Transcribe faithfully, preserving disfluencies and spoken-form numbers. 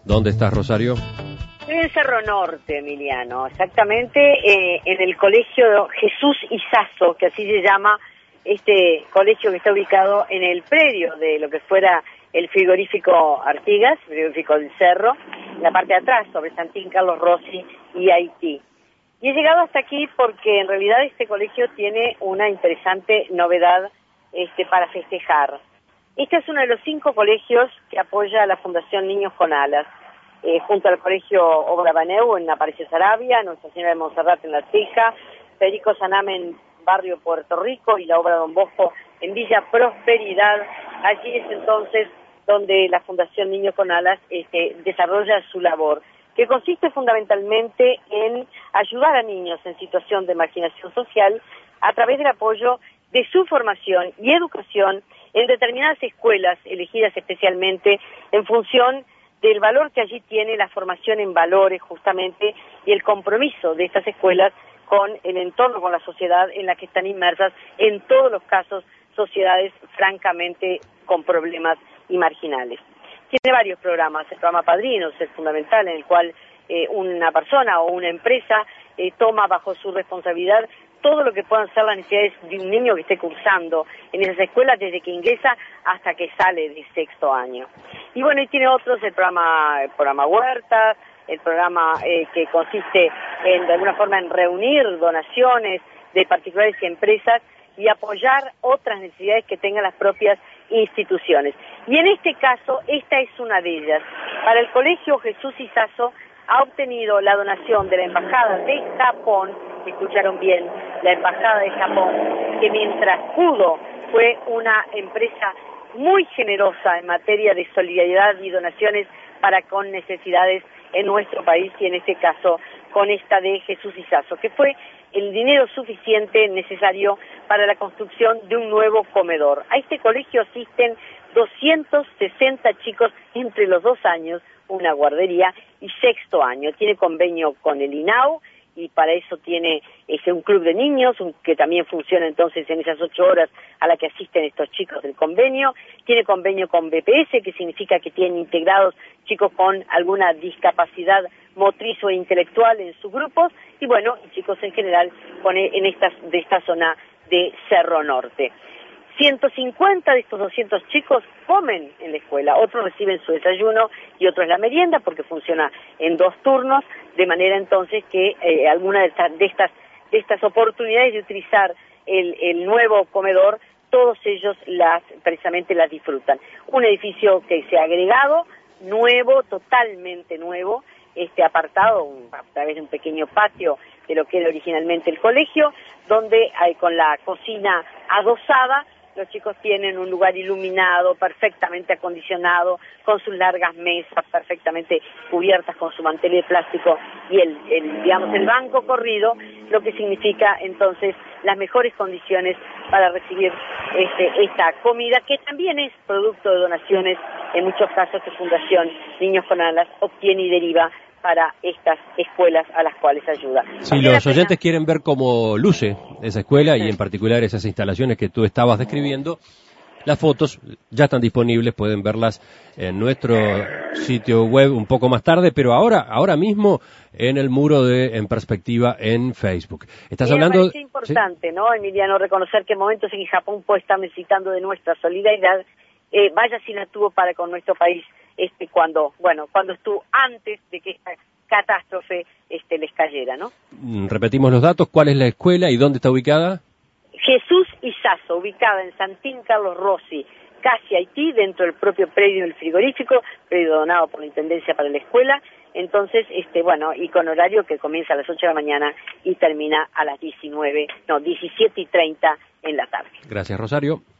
¿Dónde estás, Rosario? Estoy en Cerro Norte, Emiliano, exactamente eh, en el colegio Jesús Izazo, que así se llama este colegio que está ubicado en el predio de lo que fuera el frigorífico Artigas, el frigorífico del Cerro, en la parte de atrás, sobre Santín Carlos Rossi y Haití. Y he llegado hasta aquí porque en realidad este colegio tiene una interesante novedad este, para festejar. Este es uno de los cinco colegios que apoya a la Fundación Niños con Alas, eh, junto al colegio Obra Baneu en Aparicio Saravia, Nuestra Señora de Montserrat en La Teja, Federico Saname en Barrio Puerto Rico y la Obra Don Bosco en Villa Prosperidad. Allí es entonces donde la Fundación Niños con Alas este, desarrolla su labor, que consiste fundamentalmente en ayudar a niños en situación de marginación social a través del apoyo de su formación y educación en determinadas escuelas elegidas especialmente en función del valor que allí tiene la formación en valores justamente y el compromiso de estas escuelas con el entorno, con la sociedad en la que están inmersas, en todos los casos, sociedades francamente con problemas y marginales. Tiene varios programas, el programa Padrinos es fundamental, en el cual eh, una persona o una empresa eh, toma bajo su responsabilidad todo lo que puedan ser las necesidades de un niño que esté cursando en esas escuelas desde que ingresa hasta que sale de sexto año. Y bueno, y tiene otros, el programa, el programa Huertas, el programa eh, que consiste en, de alguna forma, en reunir donaciones de particulares y empresas y apoyar otras necesidades que tengan las propias instituciones. Y en este caso, esta es una de ellas. Para el Colegio Jesús Izazo ha obtenido la donación de la Embajada de Japón, escucharon bien, la Embajada de Japón, que mientras pudo fue una empresa muy generosa en materia de solidaridad y donaciones para con necesidades en nuestro país y en este caso con esta de Jesús Izazo, que fue el dinero suficiente necesario para la construcción de un nuevo comedor. A este colegio asisten doscientos sesenta chicos entre los dos años, una guardería, y sexto año. Tiene convenio con el I N A U y para eso tiene ese, un club de niños un, que también funciona entonces en esas ocho horas a la que asisten estos chicos del convenio. Tiene convenio con B P S, que significa que tienen integrados chicos con alguna discapacidad motriz o intelectual en sus grupos y bueno, chicos en general con, en estas, de esta zona de Cerro Norte. ciento cincuenta de estos doscientos chicos comen en la escuela, otros reciben su desayuno y otros la merienda porque funciona en dos turnos, de manera entonces que eh, alguna de estas, de estas de estas oportunidades de utilizar el, el nuevo comedor, todos ellos las precisamente las disfrutan. Un edificio que se ha agregado, nuevo, totalmente nuevo, este apartado un, a través de un pequeño patio de lo que era originalmente el colegio, donde hay con la cocina adosada. Los chicos tienen un lugar iluminado, perfectamente acondicionado, con sus largas mesas perfectamente cubiertas con su mantel de plástico y el, el, digamos, el banco corrido, lo que significa entonces las mejores condiciones para recibir este, esta comida, que también es producto de donaciones, en muchos casos que Fundación Niños con Alas obtiene y deriva para estas escuelas a las cuales ayuda. Si los oyentes quieren ver cómo luce esa escuela y en particular esas instalaciones que tú estabas describiendo, las fotos ya están disponibles, pueden verlas en nuestro sitio web un poco más tarde, pero ahora ahora mismo en el muro de En Perspectiva en Facebook. Estás sí, hablando... Es importante, ¿sí? ¿No, Emiliano? Reconocer que en momentos en que Japón puede estar necesitando de nuestra solidaridad, eh, vaya si la tuvo para con nuestro país. Este, cuando, bueno, cuando estuvo antes de que esta catástrofe este, les cayera, ¿no? Repetimos los datos, ¿cuál es la escuela y dónde está ubicada? Jesús Izazo, ubicada en Santín Carlos Rossi, casi Haití, dentro del propio predio del frigorífico, predio donado por la Intendencia para la escuela, entonces, este, bueno, y con horario que comienza a las ocho de la mañana y termina a las diecinueve, no, diecisiete y treinta en la tarde. Gracias, Rosario.